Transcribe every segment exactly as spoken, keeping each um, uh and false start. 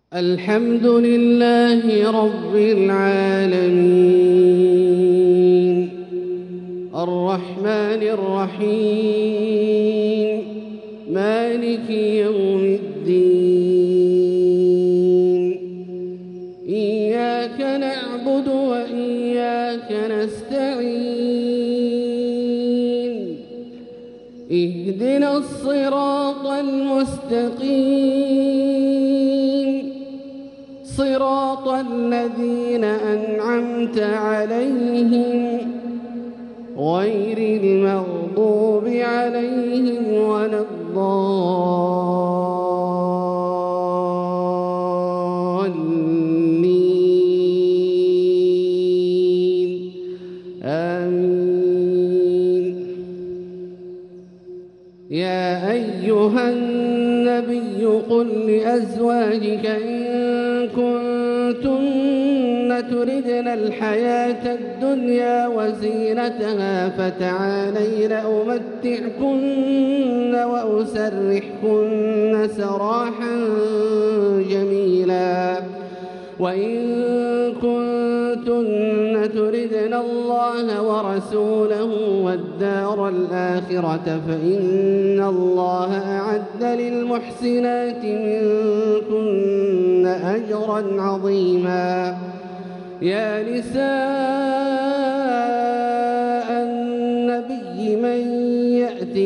الحمد لله رب العالمين الرحمن الرحيم مالك يوم الدين إياك نعبد وإياك نستعين اهدنا الصراط المستقيم صراط الذين أنعمت عليهم غير المغضوب عليهم ولا الضالين آمين. يا أيها النبي قل لأزواجك إن كنتن تردن الحياة الدنيا وزينتها فتعالين أمتعكن وأسرحكن سراحا جميلا وإن كنتن تردن الله ورسوله والدار الآخرة فإن الله أعد للمحسنات منكن أجرا عظيما. يا نساء النبي من يأت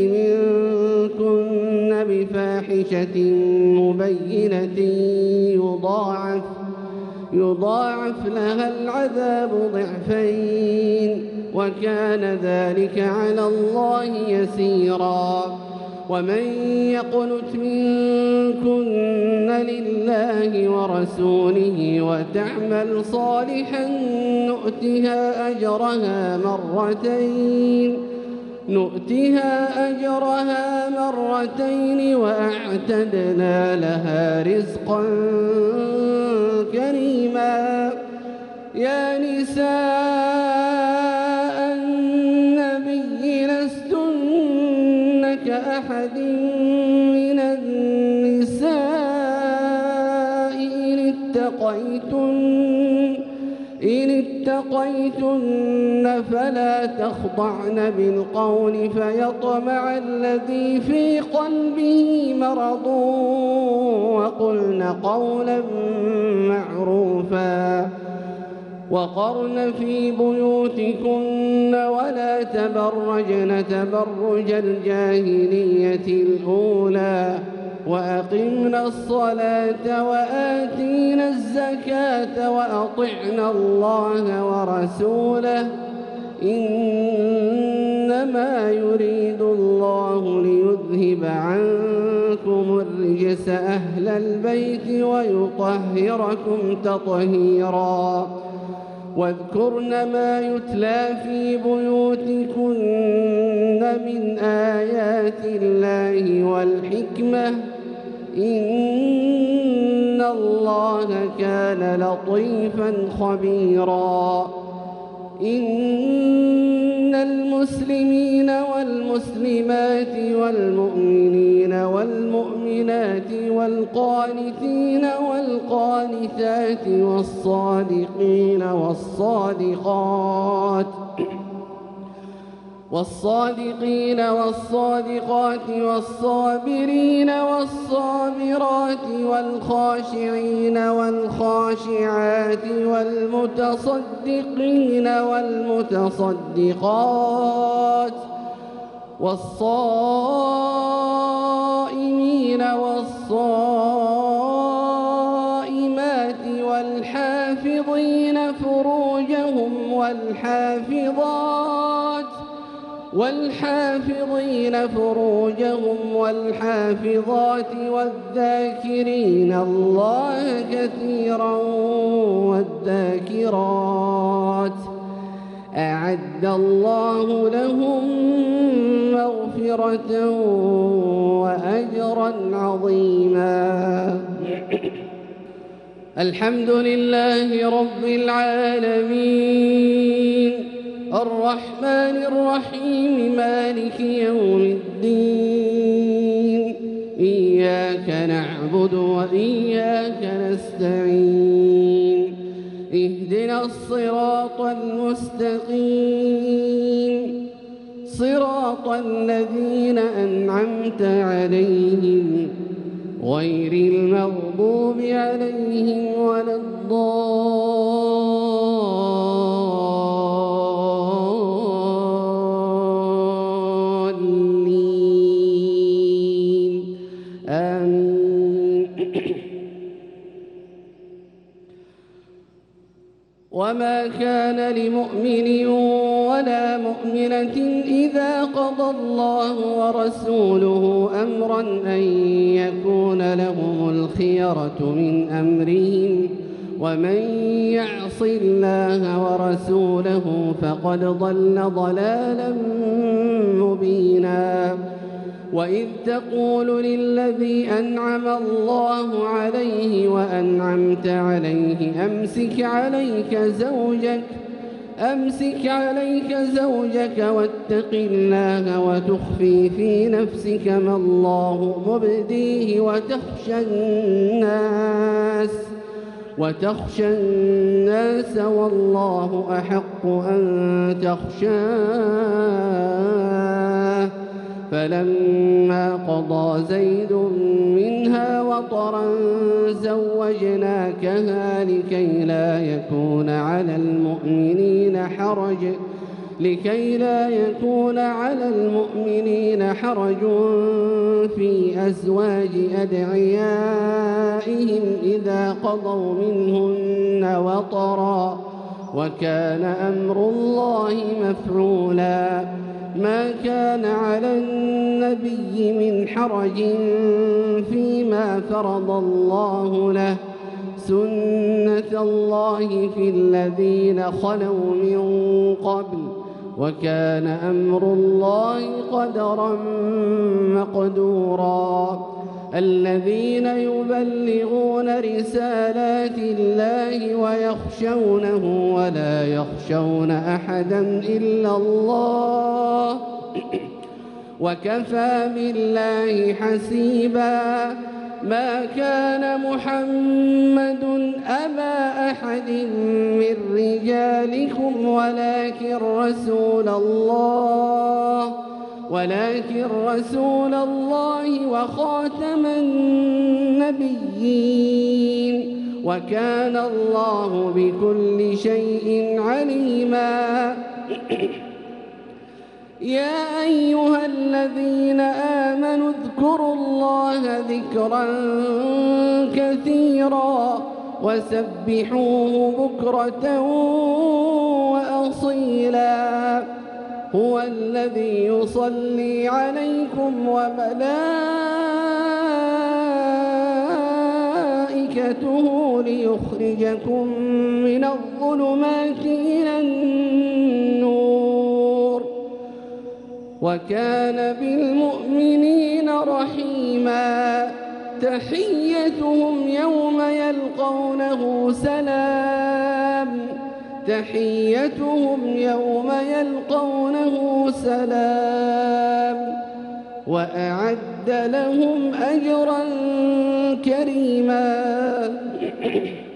منكن بفاحشة مبينة يضاعف يضاعف لها العذاب ضعفين وكان ذلك على الله يسيرا. ومن يقنت منكن لله ورسوله وتعمل صالحا نؤتها أجرها مرتين نؤتها أجرها مرتين وأعتدنا لها رزقا كريما. يا نساء النبي لستن كأحد من النساء إن اتقيتن إن اتقيتن فلا تخضعن بالقول فيطمع الذي في قلبه مرض وقلن قولا معروفا. وقرن في بيوتكن ولا تبرجن تبرج الجاهلية الأولى وأقمنا الصلاة وآتينا الزكاة وأطعنا الله ورسوله إنما يريد الله ليذهب عنكم الرجس أهل البيت ويطهركم تطهيرا. واذكرن ما يتلى في بيوتكن من آيات الله والحكمة إن الله كان لطيفا خبيرا. إن المسلمين والمسلمات والمؤمنين والمؤمنات والقانتين والقانتات والصادقين والصادقات والصادقين والصادقات والصابرين والصابرات والخاشعين والخاشعات والمتصدقين والمتصدقات والصائمين والصائمات والحافظين فروجهم والحافظات والحافظين فروجهم والحافظات والذاكرين الله كثيرا والذاكرات أعد الله لهم مغفرة وأجرا عظيما. الحمد لله رب العالمين الرحمن الرحيم مالك يوم الدين إياك نعبد وإياك نستعين اهدنا الصراط المستقيم صراط الذين أنعمت عليهم غير المغضوب عليهم ولا الضالين آمين. وما كان لمؤمن ولا مؤمنة إذا قضى الله ورسوله أمرا أن يكون لهم الخيرة من أمرهم ومن يعص الله ورسوله فقد ضل ضلالا مبينا. وإذ تقول للذي أنعم الله عليه وأنعمت عليه أمسك عليك زوجك أمسك عليك زوجك واتق الله وتخفي في نفسك ما الله مبديه وتخشى الناس وتخشى الناس والله أحق أن تخشاه. فلما قضى زيد منها وطرا زوجناكها لكي لا يكون على المؤمنين حرج لكي لا يكون على المؤمنين حرج في أزواج أدعيائهم إذا قضوا منهن وطرا وكان أمر الله مفعولا. ما كان على النبي من حرج فيما فرض الله له سنة الله في الذين خلوا من قبل وكان أمر الله قدرا مقدورا. الذين يبلغون رسالات الله ويخشونه ولا يخشون أحدا إلا الله وكفى بالله حسيبا. ما كان محمد أبا أحد من رجالكم ولكن رسول الله ولكن رسول الله وخاتم النبيين وكان الله بكل شيء عليما. يا أيها الذين آمنوا اذكروا الله ذكرا كثيرا وسبحوه بكرة وأصيلا. هو الذي يصلي عليكم وملائكته ليخرجكم من الظلمات إلى النور وكان بالمؤمنين رحيما. تحيتهم يوم يلقونه سلام تحيتهم يوم يلقونه سلام وأعد لهم أجرا كريما.